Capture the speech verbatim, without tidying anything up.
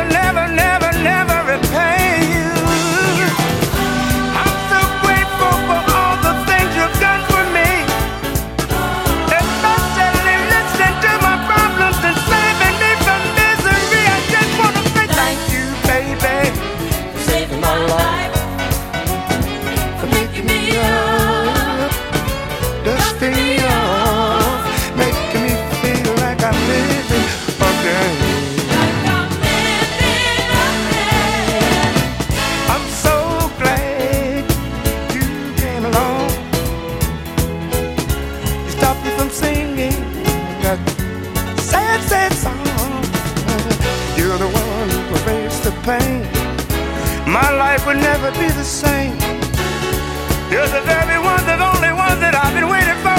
never, never, never repay you. I'm so grateful for all the things you've done for me, especially listening to my problems and saving me from misery. I just want to say thank you, baby, for saving my life, for making me up, dusting me off, making me feel like I'm living again. Like I'm living again. I'm so glad you came along. You stopped me from singing that sad, sad song. You're the one who erased the pain. My life would never be the same. You're the very one, the only one that I've been waiting for.